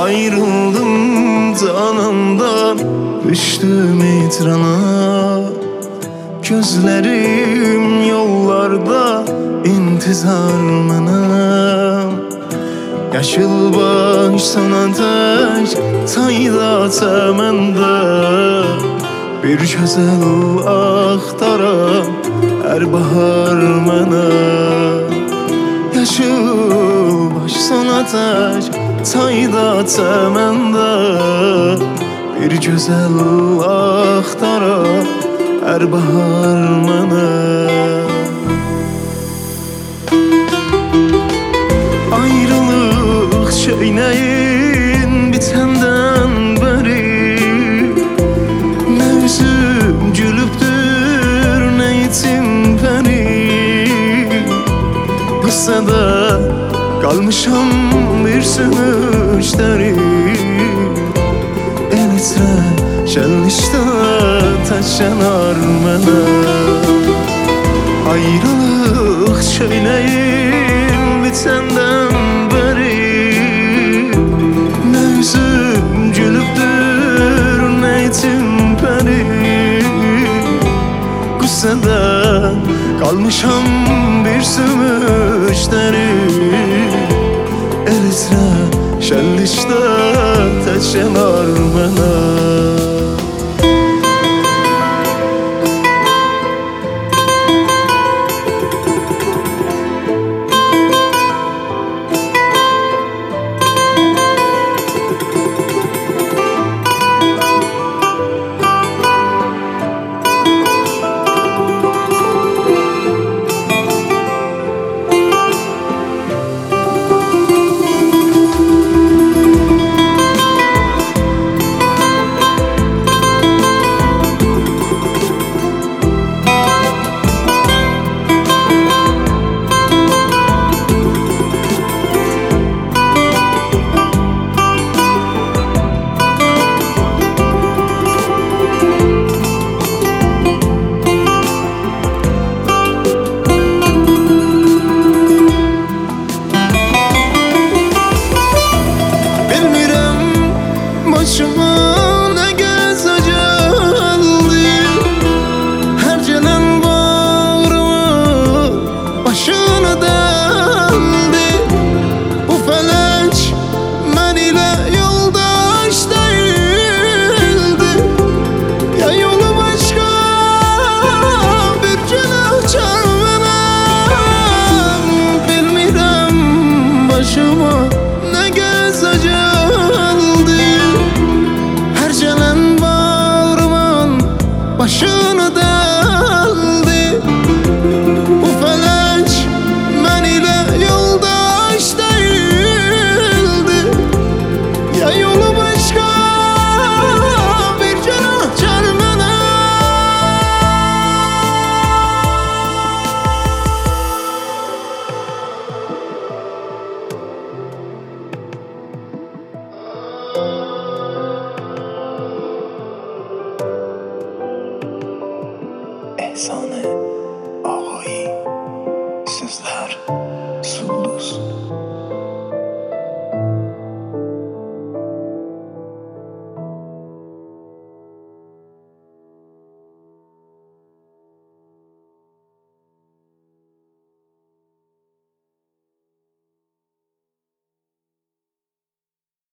Ayrıldım canımdan, düştüm itrana. Gözlerim yollarda intizar mənəm. Yaşıl baş sana tək sayda çəməndə. Bir gözəl axtaram hər bahar mənə. Yaşıl baş sana tək sayda çəməndə. Bir gözəl axtaram hər bahar mənə. Ayrılıq şeynəyin bitəndən bəri. Nə üzüm gülübdür, nə içim pəri. Qıssada qalmışam bir sümükdəri. Eləcə şənlikdə tək yanar mənə. Ayrılıq şeynəyin bitəndən bəri. Nə üzüm gülübdür, nə içim pəri. Qüssədə qalmışam bir sümükdəri. Eləcə şənlikdə tək yanar mənə. Başıma ne gəzəcəldi, hər gələn bağrıma başını dəldi. Bu fələk mən ilə yoldaş deyildi. Ya yolu başqa bir günah çar mənəm. Bilmirəm başıma ne gəzəcəldi, başını dəldi. Bu fələk mən ilə yoldaş deyildi. Ya yolu başqa bir günah çar mənə. احسان آقایی.